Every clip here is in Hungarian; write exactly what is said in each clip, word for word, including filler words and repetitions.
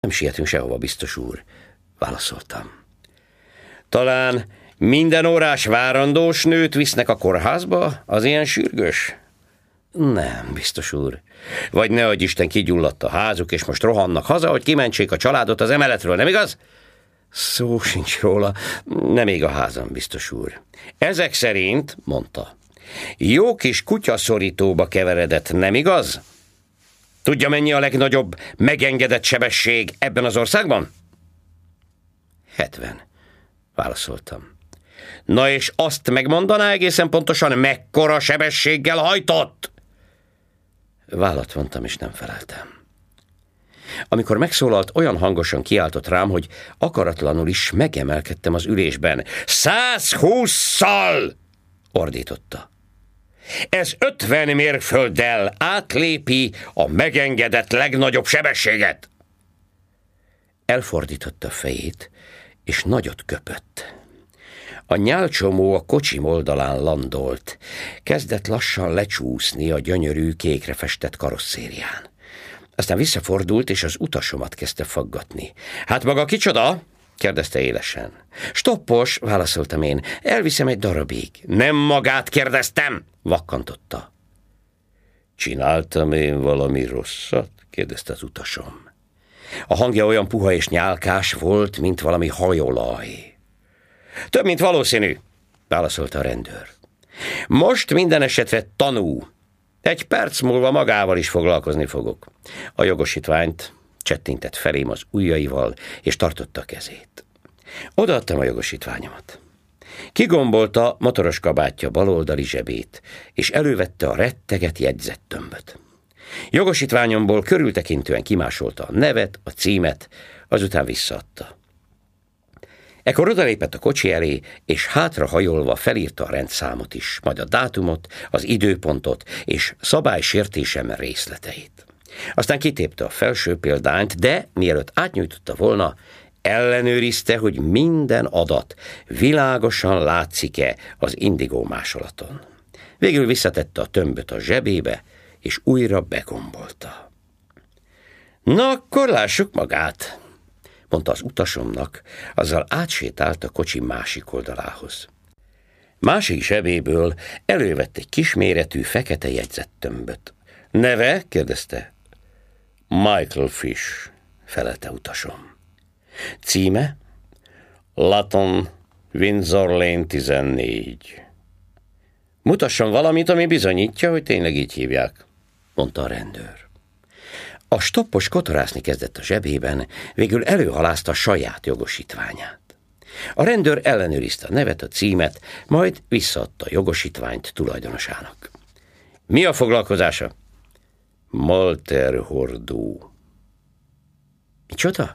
Nem sietünk sehova, biztos úr, válaszoltam. Talán minden órás várandós nőt visznek a kórházba? Az ilyen sürgős? Nem, biztos úr. Vagy ne adj Isten, kigyulladt a házuk, és most rohannak haza, hogy kimentsék a családot az emeletről, nem igaz? Szó sincs róla, nem ég a házam, biztos úr. Ezek szerint, mondta, jó kis kutyaszorítóba keveredett, nem igaz? Tudja, mennyi a legnagyobb megengedett sebesség ebben az országban? hetven, válaszoltam. Na és azt megmondaná egészen pontosan, mekkora sebességgel hajtott? Vállat vontam, és nem feleltem. Amikor megszólalt, olyan hangosan kiáltott rám, hogy akaratlanul is megemelkedtem az ülésben. Százhússzal! Ordította. Ez ötven mérfölddel átlépi a megengedett legnagyobb sebességet. Elfordította a fejét, és nagyot köpött. A nyálcsomó a kocsim oldalán landolt, kezdett lassan lecsúszni a gyönyörű kékre festett karosszérián. Aztán visszafordult, és az utasomat kezdte faggatni. Hát maga kicsoda? Kérdezte élesen. Stoppos, válaszoltam én, elviszem egy darabig. Nem magát kérdeztem, vakkantotta. Csináltam én valami rosszat? Kérdezte az utasom. A hangja olyan puha és nyálkás volt, mint valami hajolaj. Több, mint valószínű, válaszolta a rendőr. Most minden esetre tanú. Egy perc múlva magával is foglalkozni fogok. A jogosítványt csettintett felém az ujjaival, és tartotta a kezét. Odaadtam a jogosítványomat. Kigombolta motoros kabátja baloldali zsebét, és elővette a retteget jegyzettömböt. Jogosítványomból körültekintően kimásolta a nevet, a címet, azután visszaadta. Ekkor odalépett a kocsi elé, és hátrahajolva felírta a rendszámot is, majd a dátumot, az időpontot és szabálysértésem részleteit. Aztán kitépte a felső példányt, de mielőtt átnyújtotta volna, ellenőrizte, hogy minden adat világosan látszik-e az indigó másolaton. Végül visszatette a tömböt a zsebébe, és újra begombolta. Na, akkor lássuk magát, mondta az utasomnak, azzal átsétált a kocsi másik oldalához. Másik zsebéből elővett egy kisméretű fekete jegyzettömböt. Neve? Kérdezte. Michael Fish, felelte utasom. Címe? Lawton, Windsor Lane tizennégy. Mutasson valamit, ami bizonyítja, hogy tényleg így hívják, mondta a rendőr. A stoppos kotorászni kezdett a zsebében, végül előhalázta a saját jogosítványát. A rendőr ellenőrizte a nevet, a címet, majd visszaadta a jogosítványt tulajdonosának. Mi a foglalkozása? Malterhordó. Micsoda?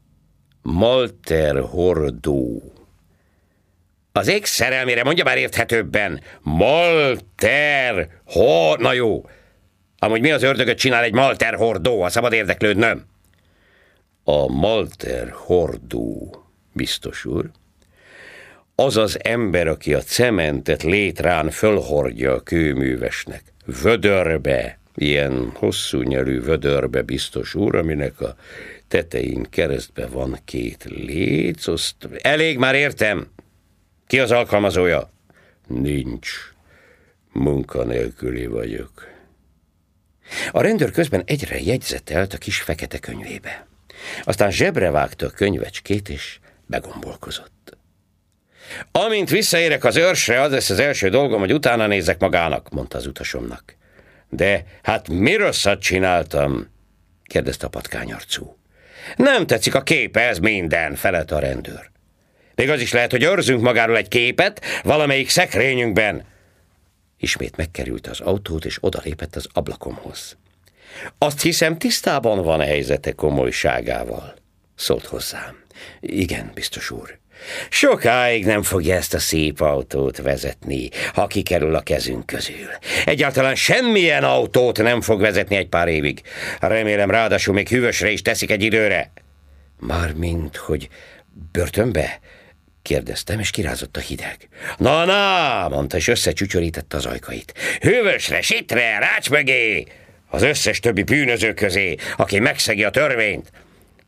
Malterhordó. Az ég szerelmére, mondja már érthetőbben. Malterhordó. Na jó. Amúgy mi az ördögöt csinál egy malterhordó, ha szabad érdeklődnöm? A malterhordó, biztos úr, az az ember, aki a cementet létrán fölhordja a kőművesnek. Vödörbe, ilyen hosszú nyelű vödörbe, biztos úr, aminek a tetején keresztbe van két léc, azt... Elég, már értem. Ki az alkalmazója? Nincs. Munkanélküli vagyok. A rendőr közben egyre jegyzetelt a kis fekete könyvébe. Aztán zsebre vágta a könyvecskét, és begombolkozott. Amint visszaérek az őrsre, az lesz az első dolgom, hogy utána nézek magának, mondta az utasomnak. De hát mi rosszat csináltam? Kérdezte a patkányarcú. Nem tetszik a képe, ez minden, felelte a rendőr. Még az is lehet, hogy őrzünk magáról egy képet valamelyik szekrényünkben. Ismét megkerülte az autót, és odalépett az ablakomhoz. Azt hiszem, tisztában van a helyzete komolyságával, szólt hozzám. Igen, biztos úr. Sokáig nem fogja ezt a szép autót vezetni, ha kikerül a kezünk közül. Egyáltalán semmilyen autót nem fog vezetni egy pár évig. Remélem, ráadásul még hűvösre is teszik egy időre. Mármint, hogy börtönbe? Kérdeztem, és kirázott a hideg. Na, na, mondta, és összecsücsörítette az ajkait. Hűvösre, sitre, rács mögé, az összes többi bűnöző közé, aki megszegi a törvényt.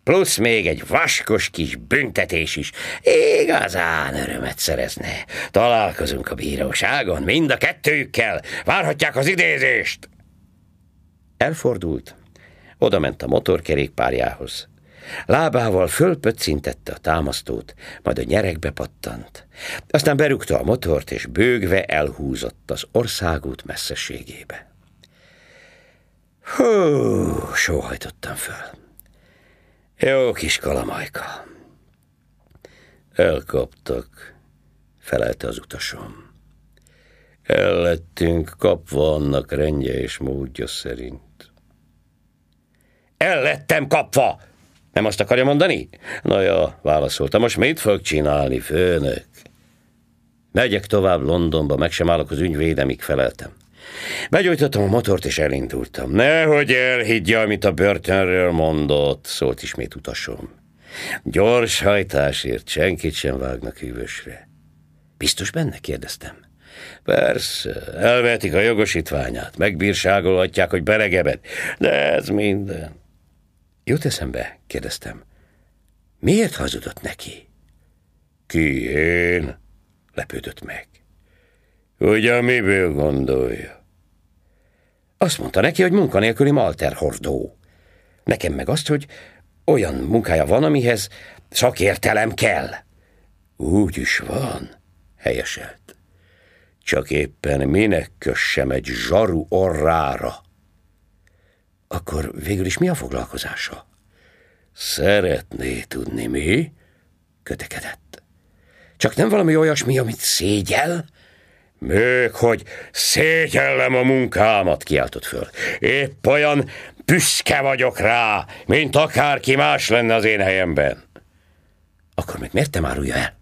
plusz még egy vaskos kis büntetés is igazán örömet szerezne. Találkozunk a bíróságon, mind a kettőjükkel. Várhatják az idézést. Elfordult, odament a motorkerékpárjához. Lábával fölpöccintette a támasztót, majd a nyeregbe pattant. Aztán berúgta a motort, és bőgve elhúzott az országút messzeségébe. Hú, sóhajtottam föl. Jó kis kalamajka. Elkaptak, felelte az utasom. El lettünk kapva annak rendje és módja szerint. El lettem kapva! Nem azt akarja mondani? Na ja, válaszolta, most mit fog csinálni, főnök? Megyek tovább Londonba, meg sem állok az ügyvédemig, feleltem. Begyújtottam a motort, és elindultam. Nehogy elhiggye, amit a börtönről mondott, szólt ismét utasom. Gyors hajtásért senkit sem vágnak hűvösre. Biztos benne? Kérdeztem. Persze, elvetik a jogosítványát, megbírságolhatják, hogy belegebed, de ez minden. Jut eszembe? Kérdeztem. Miért hazudott neki? Ki, én? Lepődött meg. Ugyan miből gondolja? Azt mondta neki, hogy munkanélküli malterhordó. Nekem meg azt, hogy olyan munkája van, amihez szakértelem kell. Úgy is van, helyeselt. Csak éppen minek kössem egy zsaru orrára? Akkor végül is mi a foglalkozása? Szeretné tudni mi? Kötekedett. Csak nem valami olyasmi, amit szégyel? Még hogy szégyellem a munkámat, kiáltott föl. Épp olyan büszke vagyok rá, mint akárki más lenne az én helyemben. Akkor meg miért nem árulja el?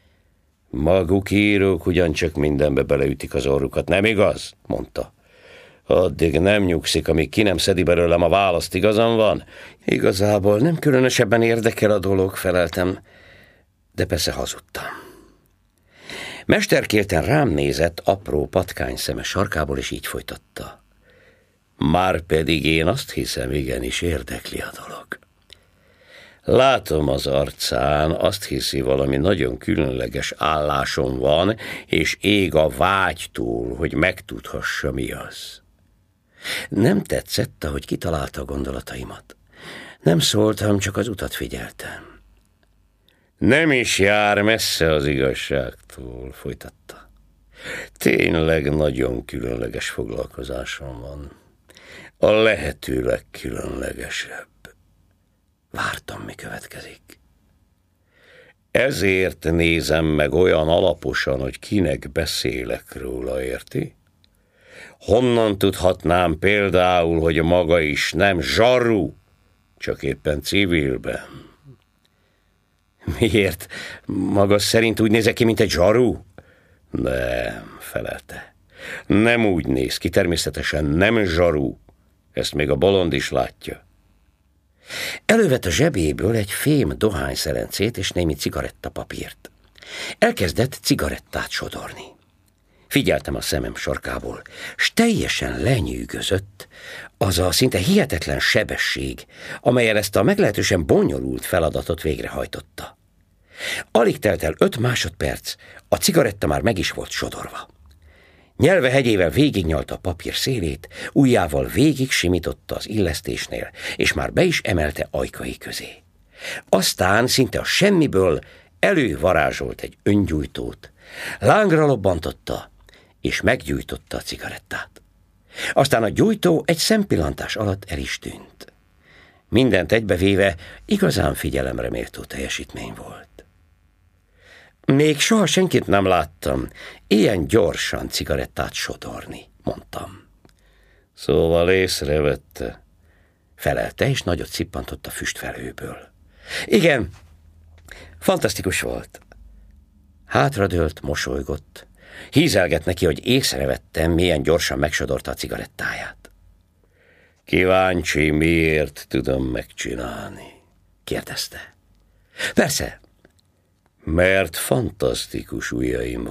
Maguk írók ugyancsak mindenbe beleütik az orrukat, nem igaz? Mondta. Addig nem nyugszik, amíg ki nem szedi belőlem a választ, igazam van? Igazából nem különösebben érdekel a dolog, feleltem, de persze hazudtam. Mesterkélten rám nézett apró patkány szeme sarkából, és így folytatta. Márpedig én azt hiszem, igenis érdekli a dolog. Látom az arcán, azt hiszi, valami nagyon különleges állásom van, és ég a vágytól, hogy megtudhassa, mi az. Nem tetszett, ahogy kitalálta a gondolataimat. Nem szóltam, csak az utat figyeltem. Nem is jár messze az igazságtól, folytatta. Tényleg nagyon különleges foglalkozásom van. A lehető legkülönlegesebb. Vártam, mi következik. Ezért nézem meg olyan alaposan, hogy kinek beszélek róla, érti? Honnan tudhatnám például, hogy maga is nem zsaru, csak éppen civilben? Miért? Maga szerint úgy nézek ki, mint egy zsaru? Nem, felelte. Nem úgy néz ki, természetesen nem zsaru. Ezt még a bolond is látja. Elővett a zsebéből egy fém dohányszelencét és némi cigarettapapírt. Elkezdett cigarettát sodorni. Figyeltem a szemem sarkából, s teljesen lenyűgözött az a szinte hihetetlen sebesség, amellyel ezt a meglehetősen bonyolult feladatot végrehajtotta. Alig telt el öt másodperc, a cigaretta már meg is volt sodorva. Nyelve hegyével végignyalta a papír szélét, ujjával végig simította az illesztésnél, és már be is emelte ajkai közé. Aztán szinte a semmiből elővarázsolt egy öngyújtót, lángra lobbantotta, és meggyújtotta a cigarettát. Aztán a gyújtó egy szempillantás alatt el is tűnt. Mindent egybevéve igazán figyelemre méltó teljesítmény volt. Még soha senkit nem láttam ilyen gyorsan cigarettát sodorni, mondtam. Szóval észrevette, felelte, és nagyot szippantott a füstfelhőből. Igen, fantasztikus volt. Hátradőlt, mosolygott. Hízelgett neki, hogy észrevettem, milyen gyorsan megsodorta a cigarettáját. Kíváncsi, miért tudom megcsinálni? Kérdezte. Persze. Mert fantasztikus ujjaim